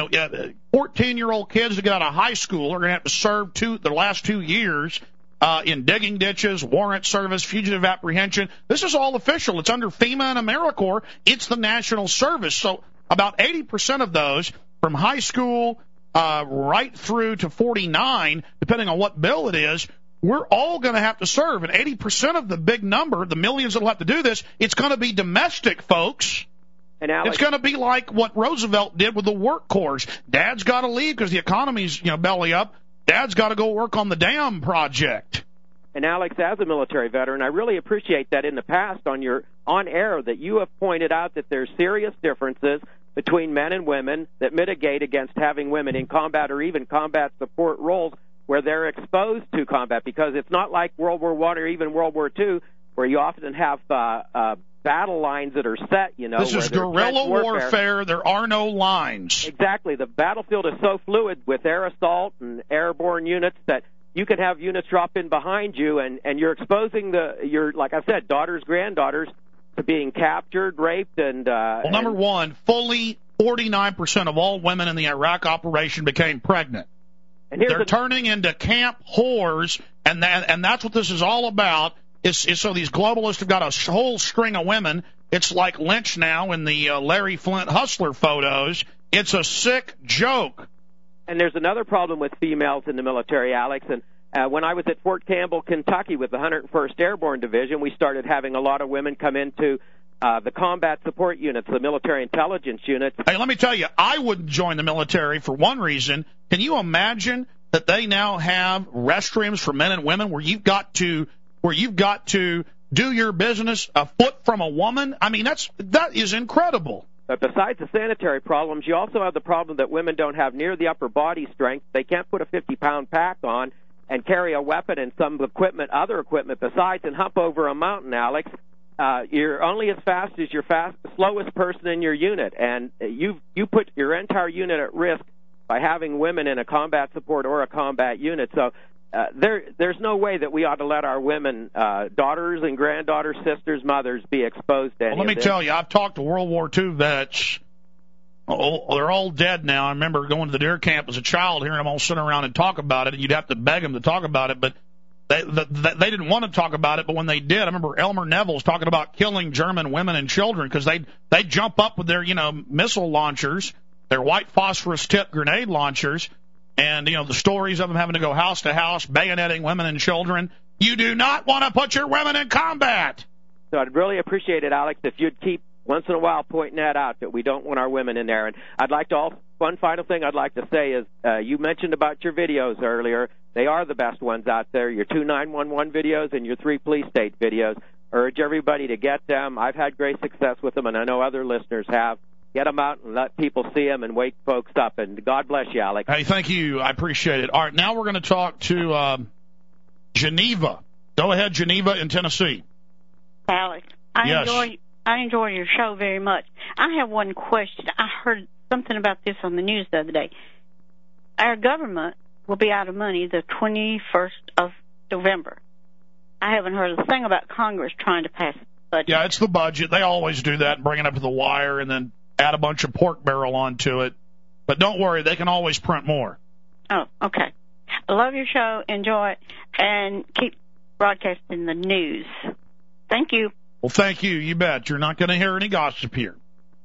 14-year-old kids that get out of high school are going to have to serve their last 2 years in digging ditches, warrant service, fugitive apprehension. This is all official. It's under FEMA and AmeriCorps. It's the national service. So about 80% of those from high school right through to 49, depending on what bill it is, we're all going to have to serve. And 80% of the big number, the millions that will have to do this, it's going to be domestic, folks. And Alex, it's going to be like what Roosevelt did with the workforce. Dad's got to leave because the economy's belly up. Dad's got to go work on the dam project. And Alex, as a military veteran, I really appreciate that in the past on your on air that you have pointed out that there's serious differences between men and women that mitigate against having women in combat or even combat support roles where they're exposed to combat, because it's not like World War I or even World War II where you often have battle lines that are set, This is guerrilla warfare. There are no lines. Exactly. The battlefield is so fluid with air assault and airborne units that you can have units drop in behind you, and you're exposing your, like I said, daughters, granddaughters to being captured, raped, and... well, number one, fully 49% of all women in the Iraq operation became pregnant. And they're turning into camp whores, and that's what this is all about. Is so these globalists have got a whole string of women. It's like Lynch now in the Larry Flint Hustler photos. It's a sick joke. And there's another problem with females in the military, Alex. And when I was at Fort Campbell, Kentucky, with the 101st Airborne Division, we started having a lot of women come into the combat support units, the military intelligence units. Hey, let me tell you, I wouldn't join the military for one reason. Can you imagine that they now have restrooms for men and women where you've got to do your business a foot from a woman? I mean, that is incredible. But besides the sanitary problems, you also have the problem that women don't have near the upper body strength. They can't put a 50-pound pack on and carry a weapon and some equipment, other equipment besides, and hump over a mountain, Alex. You're only as fast as your slowest person in your unit, and you put your entire unit at risk by having women in a combat support or a combat unit. So there's no way that we ought to let our women, daughters and granddaughters, sisters, mothers, be exposed to any Let me tell you, I've talked to World War II vets. They're all dead now. I remember going to the deer camp as a child, hearing them all sit around and talk about it, and you'd have to beg them to talk about it, but they didn't want to talk about it. But when they did, I remember Elmer Neville's talking about killing German women and children because they'd jump up with their missile launchers, their white phosphorus tipped grenade launchers. And, the stories of them having to go house to house, bayoneting women and children. You do not want to put your women in combat. So I'd really appreciate it, Alex, if you'd keep once in a while pointing that out, that we don't want our women in there. And I'd like to one final thing I'd like to say is you mentioned about your videos earlier. They are the best ones out there, your 2 911 videos and your 3 police state videos. Urge everybody to get them. I've had great success with them, and I know other listeners have. Get them out and let people see them and wake folks up. And God bless you, Alex. Hey, thank you. I appreciate it. All right, now we're going to talk to Geneva. Go ahead, Geneva in Tennessee. Alex, I enjoy your show very much. I have one question. I heard something about this on the news the other day. Our government will be out of money the 21st of November. I haven't heard a thing about Congress trying to pass the budget. Yeah, it's the budget. They always do that, bring it up to the wire, and then add a bunch of pork barrel onto it. But don't worry, they can always print more. Oh, okay. I love your show. Enjoy it. And keep broadcasting the news. Thank you. Well, thank you. You bet. You're not going to hear any gossip here.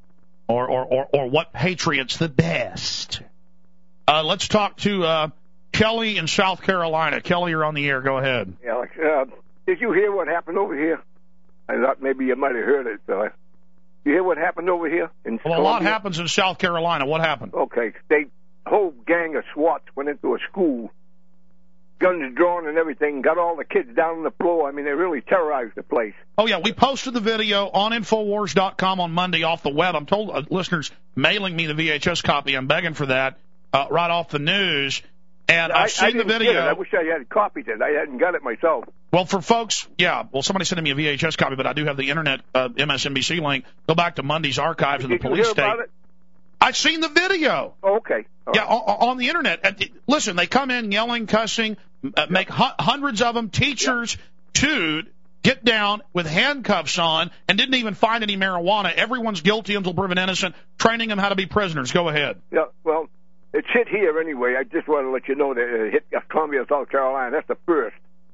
Or what patriot's the best. Let's talk to Kelly in South Carolina. Kelly, you're on the air. Go ahead. Alex, did you hear what happened over here? I thought maybe you might have heard it. You hear what happened over here? A lot happens in South Carolina. What happened? Okay. A whole gang of SWATs went into a school, guns drawn and everything, got all the kids down on the floor. I mean, they really terrorized the place. Oh, yeah. We posted the video on Infowars.com on Monday off the web. I'm told listeners mailing me the VHS copy. I'm begging for that right off the news. And I've seen the video. I wish I had copied it. I hadn't got it myself. Well, for folks, somebody sent me a VHS copy, but I do have the internet MSNBC link. Go back to Monday's archives in the police state. About it? I've seen the video. Oh, okay. Yeah, on the internet. Listen, they come in yelling, cussing, make hundreds of them, teachers, get down with handcuffs on, and didn't even find any marijuana. Everyone's guilty until proven innocent, training them how to be prisoners. Go ahead. Yeah, well, it's hit here anyway. I just want to let you know that it hit Columbia, South Carolina. That's the first.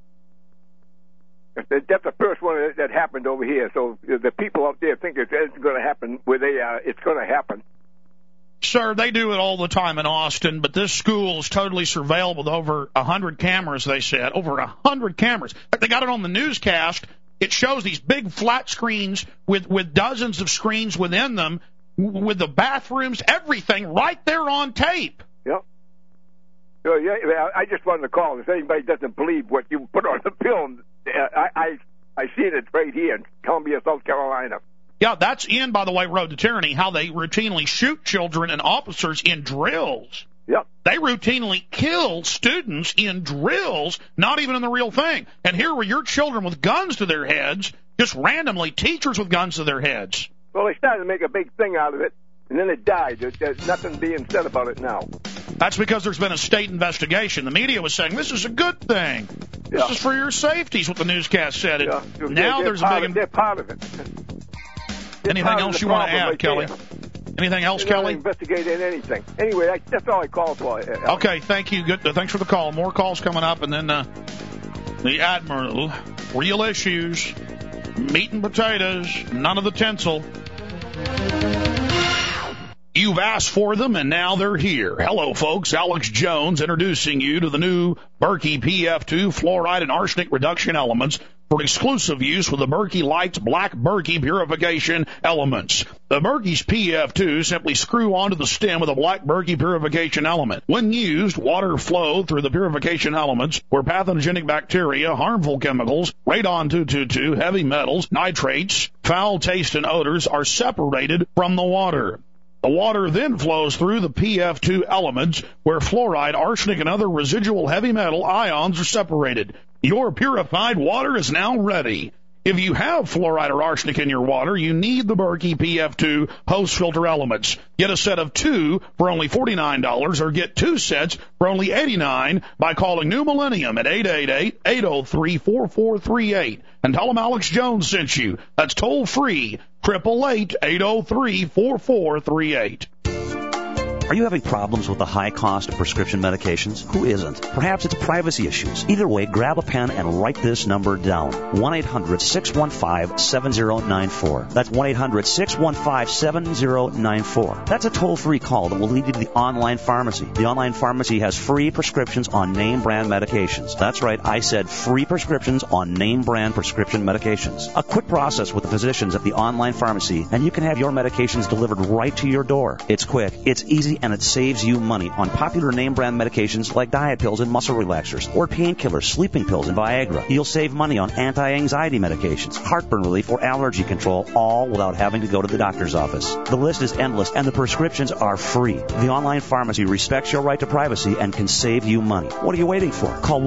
That's the first one that happened over here. So the people out there think it's going to happen where they are. It's going to happen. Sir, they do it all the time in Austin, but this school is totally surveilled with over 100 cameras, they said. Over 100 cameras. They got it on the newscast. It shows these big flat screens with dozens of screens within them, with the bathrooms, everything right there on tape. Yep. So, yeah, I just wanted to call. If anybody doesn't believe what you put on the film, I see it right here in Columbia, South Carolina. Yeah, that's in, by the way, Road to Tyranny, how they routinely shoot children and officers in drills. Yep. They routinely kill students in drills, not even in the real thing. And here were your children with guns to their heads, just randomly teachers with guns to their heads. Well, they started to make a big thing out of it, and then it died. There's nothing being said about it now. That's because there's been a state investigation. The media was saying, this is a good thing. This is for your safety, is what the newscast said. Yeah. Now there's a big... They're part of it. Anything else you want to add, Kelly? Anything else, Kelly? Investigating anything. Anyway, that's all I called for. Okay, thank you. Good. Thanks for the call. More calls coming up, and then the Admiral. Real issues, meat and potatoes, none of the tinsel. You've asked for them, and now they're here. Hello, folks. Alex Jones introducing you to the new Berkey PF2 fluoride and arsenic reduction elements for exclusive use with the Berkey Lights Black Berkey Purification Elements. The Berkey's PF2 simply screw onto the stem with a Black Berkey Purification Element. When used, water flow through the purification elements where pathogenic bacteria, harmful chemicals, radon-222, heavy metals, nitrates, foul taste, and odors are separated from the water. The water then flows through the PF2 elements where fluoride, arsenic, and other residual heavy metal ions are separated. Your purified water is now ready. If you have fluoride or arsenic in your water, you need the Berkey PF2 post-filter elements. Get a set of 2 for only $49 or get 2 sets for only $89 by calling New Millennium at 888-803-4438 and tell them Alex Jones sent you. That's toll-free, 888-803-4438. Are you having problems with the high cost of prescription medications? Who isn't? Perhaps it's privacy issues. Either way, grab a pen and write this number down. 1-800-615-7094. That's 1-800-615-7094. That's a toll-free call that will lead you to the online pharmacy. The online pharmacy has free prescriptions on name brand medications. That's right, I said free prescriptions on name brand prescription medications. A quick process with the physicians at the online pharmacy, and you can have your medications delivered right to your door. It's quick, it's easy, and it saves you money on popular name brand medications like diet pills and muscle relaxers, or painkillers, sleeping pills, and Viagra. You'll save money on anti-anxiety medications, heartburn relief, or allergy control, all without having to go to the doctor's office. The list is endless, and the prescriptions are free. The online pharmacy respects your right to privacy and can save you money. What are you waiting for? Call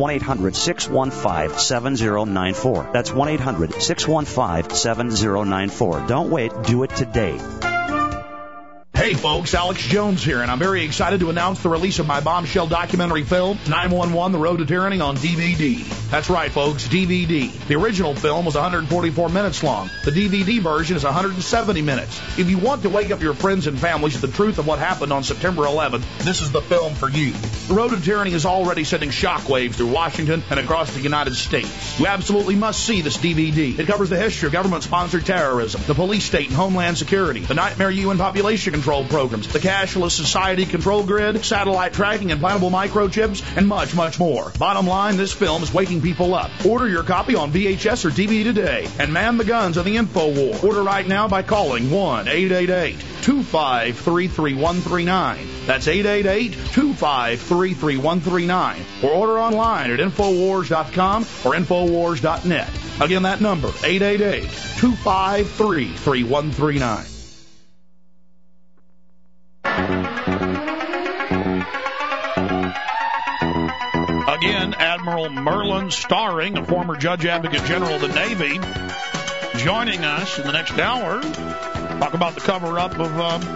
1-800-615-7094. That's 1-800-615-7094. Don't wait. Do it today. Hey folks, Alex Jones here, and I'm very excited to announce the release of my bombshell documentary film, 911: The Road to Tyranny, on DVD. That's right, folks, DVD. The original film was 144 minutes long. The DVD version is 170 minutes. If you want to wake up your friends and family to the truth of what happened on September 11th, this is the film for you. The Road to Tyranny is already sending shockwaves through Washington and across the United States. You absolutely must see this DVD. It covers the history of government-sponsored terrorism, the police state and homeland security, the nightmare UN population control programs, the cashless society control grid, satellite tracking, implantable microchips, and much, much more. Bottom line, this film is waking people up. Order your copy on VHS or DVD today and man the guns of the info war. Order right now by calling 1-888-253-3139. That's 888-253-3139. Or order online at Infowars.com or Infowars.net. Again, that number, 888-253-3139. Again, Admiral Merlin Starring, a former Judge Advocate General of the Navy, joining us in the next hour. Talk about the cover-up of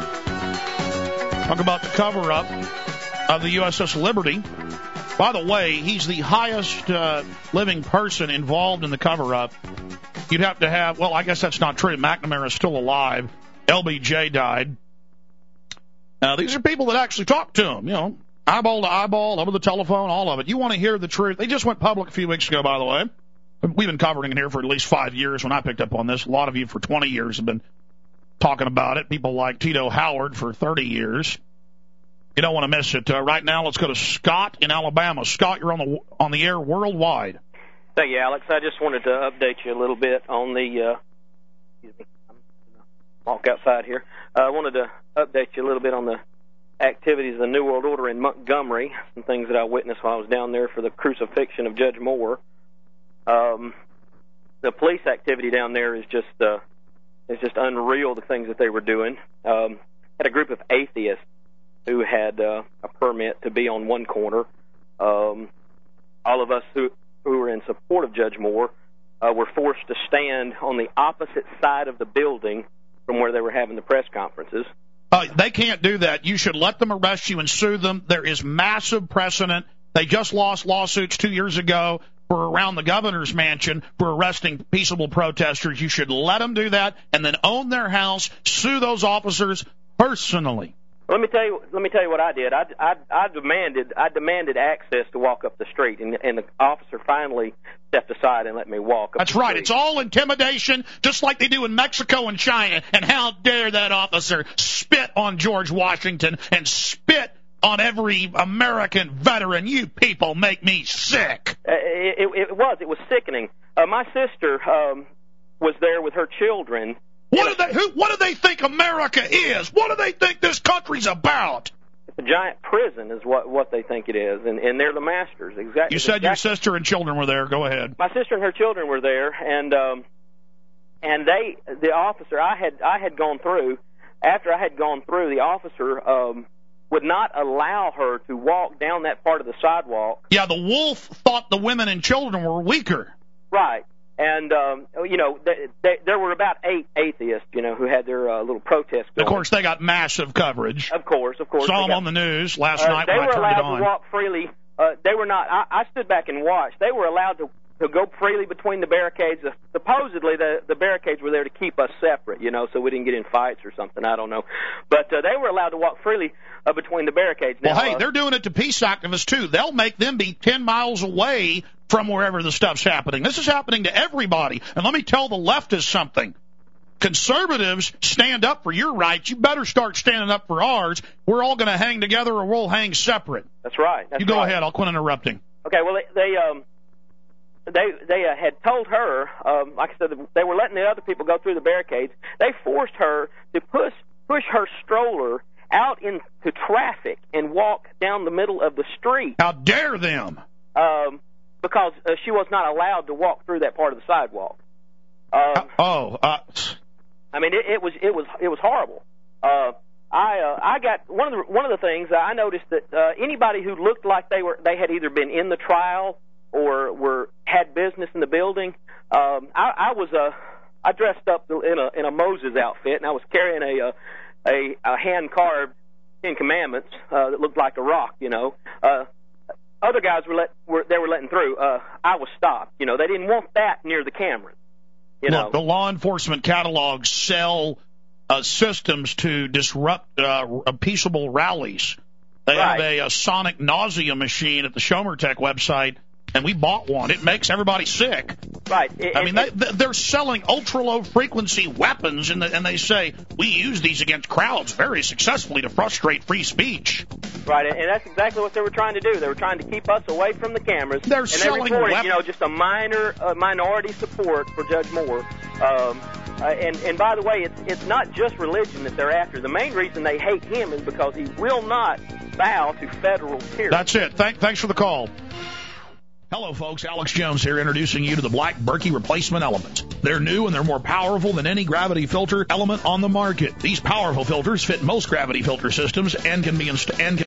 the USS Liberty. By the way, he's the highest living person involved in the cover-up. You'd have to have, well, I guess that's not true. McNamara is still alive. LBJ died. Now, these are people that actually talk to him, you know, eyeball to eyeball, over the telephone, all of it. You want to hear the truth. They just went public a few weeks ago, by the way. We've been covering it here for at least 5 years when I picked up on this. A lot of you for 20 years have been talking about it. People like Tito Howard for 30 years. You don't want to miss it. Right now, let's go to Scott in Alabama. Scott, you're on the air worldwide. Thank you, Alex. I just wanted to update you a little bit on the excuse me, I'm going to walk outside here. I wanted to update you a little bit on the activities of the New World Order in Montgomery, some things that I witnessed while I was down there for the crucifixion of Judge Moore. The police activity down there is just unreal, the things that they were doing. Had a group of atheists who had a permit to be on one corner. All of us who were in support of Judge Moore were forced to stand on the opposite side of the building from where they were having the press conferences. They can't do that. You should let them arrest you and sue them. There is massive precedent. They just lost lawsuits 2 years ago for around the governor's mansion for arresting peaceable protesters. You should let them do that and then own their house, sue those officers personally. Let me tell you what I did. I demanded access to walk up the street, and the officer finally stepped aside and let me walk up That's the right. street. It's all intimidation, just like they do in Mexico and China. And how dare that officer spit on George Washington and spit on every American veteran. You people make me sick. It was sickening. My sister was there with her children. What do they think America is? What do they think this country's about? It's a giant prison is what they think it is, and they're the masters. Exactly. You said your sister and children were there. Go ahead. My sister and her children were there, and the officer I had gone through. After I had gone through, the officer would not allow her to walk down that part of the sidewalk. Yeah, the wolf thought the women and children were weaker. Right. And, there were about 8 atheists, who had their little protest going. Of course, they got massive coverage. Of course. Saw them on the news last night when I turned it on. They were allowed to walk freely. They were not. I stood back and watched. They were allowed to go freely between the barricades. Supposedly, the barricades were there to keep us separate, so we didn't get in fights or something. I don't know. But they were allowed to walk freely between the barricades. Now, well, hey, they're doing it to peace activists, too. They'll make them be 10 miles away from wherever the stuff's happening. This is happening to everybody. And let me tell the leftists something. Conservatives stand up for your rights. You better start standing up for ours. We're all going to hang together or we'll hang separate. That's right. You go ahead. I'll quit interrupting. Okay, well, they had told her, like I said, they were letting the other people go through the barricades. They forced her to push her stroller out into traffic and walk down the middle of the street. How dare them? Because she was not allowed to walk through that part of the sidewalk. I mean, it was horrible. I got one of the things I noticed that anybody who looked like they had either been in the trial or had business in the building. I dressed up in a Moses outfit, and I was carrying a hand carved Ten Commandments that looked like a rock. Other guys were letting through. I was stopped. They didn't want that near the cameras. Look, the law enforcement catalogs sell systems to disrupt peaceable rallies. They have a sonic nausea machine at the Shomertech website, and we bought one. It makes everybody sick. Right. They're selling ultra-low frequency weapons, and they say, we use these against crowds very successfully to frustrate free speech. Right, and that's exactly what they were trying to do. They were trying to keep us away from the cameras. They're selling reported, weapons. Just a minority support for Judge Moore. And by the way, it's not just religion that they're after. The main reason they hate him is because he will not bow to federal tyranny. That's it. Thanks for the call. Hello, folks. Alex Jones here, introducing you to the Black Berkey replacement elements. They're new and they're more powerful than any gravity filter element on the market. These powerful filters fit most gravity filter systems and can be